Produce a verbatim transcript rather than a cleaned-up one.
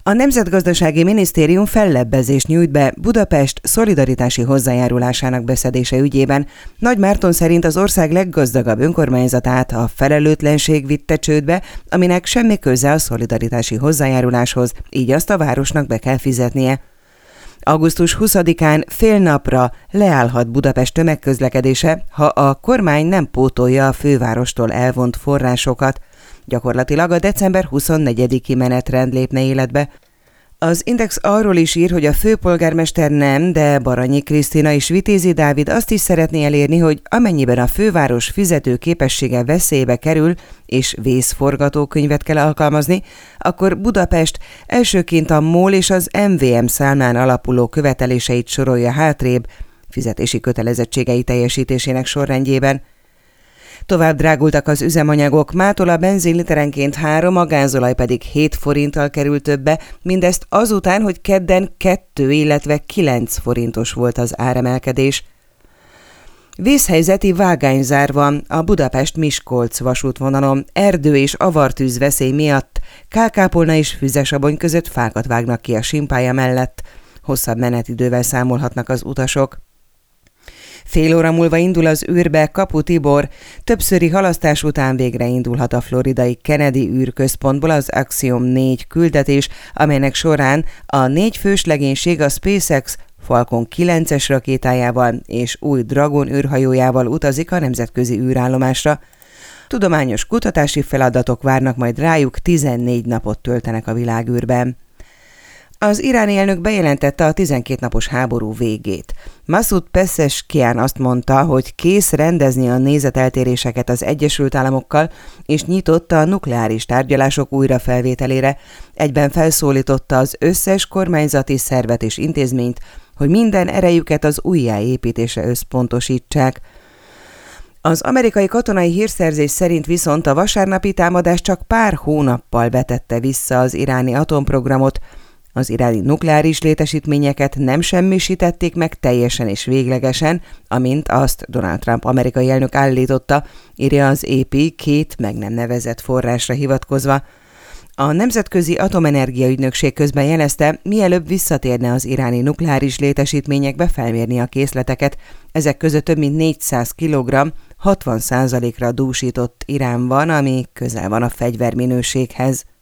A Nemzetgazdasági Minisztérium fellebbezést nyújt be Budapest szolidaritási hozzájárulásának beszedése ügyében. Nagy Márton szerint az ország leggazdagabb önkormányzatát a felelőtlenség vitte csődbe, aminek semmi köze a szolidaritási hozzájáruláshoz, így azt a városnak be kell fizetnie. augusztus huszadikán fél napra leállhat Budapest tömegközlekedése, ha a kormány nem pótolja a fővárostól elvont forrásokat. Gyakorlatilag a december huszonnegyediki menetrend lépne életbe. Az Index arról is ír, hogy a főpolgármester nem, de Baranyi Krisztina és Vitézi Dávid azt is szeretné elérni, hogy amennyiben a főváros fizető képessége veszélybe kerül, és vészforgatókönyvet kell alkalmazni, akkor Budapest elsőként a MOL és az em vé em számlán alapuló követeléseit sorolja hátrébb, fizetési kötelezettségei teljesítésének sorrendjében. Tovább drágultak az üzemanyagok, mától a benzin literenként három, a gázolaj pedig hét forinttal került többe, mindezt azután, hogy kedden kettő, illetve kilenc forintos volt az áremelkedés. Vészhelyzeti vágányzár van a Budapest-Miskolc vasútvonalon. Erdő és avartűz veszély miatt Kálkápolna és Füzesabony között fákat vágnak ki a simpálya mellett. Hosszabb menetidővel számolhatnak az utasok. Fél óra múlva indul az űrbe Kapu Tibor, többszöri halasztás után végre indulhat a floridai Kennedy űrközpontból az Axiom négy küldetés, amelynek során a négy fős legénység a SpaceX Falcon kilences rakétájával és új Dragon űrhajójával utazik a nemzetközi űrállomásra. Tudományos kutatási feladatok várnak majd rájuk, tizennégy napot töltenek a világűrben. Az iráni elnök bejelentette a tizenkét napos háború végét. Masoud Pezeshkian azt mondta, hogy kész rendezni a nézeteltéréseket az Egyesült Államokkal, és nyitotta a nukleáris tárgyalások újrafelvételére. Egyben felszólította az összes kormányzati szervet és intézményt, hogy minden erejüket az újjáépítésre összpontosítsák. Az amerikai katonai hírszerzés szerint viszont a vasárnapi támadás csak pár hónappal vetette vissza az iráni atomprogramot. Az iráni nukleáris létesítményeket nem semmisítették meg teljesen és véglegesen, amint azt Donald Trump amerikai elnök állította, írja az á pé két meg nem nevezett forrásra hivatkozva. A Nemzetközi Atomenergia Ügynökség közben jelezte, mielőbb visszatérne az iráni nukleáris létesítményekbe felmérni a készleteket. Ezek között több mint négyszáz kilogramm, hatvan százalékra dúsított irán van, ami közel van a fegyverminőséghez.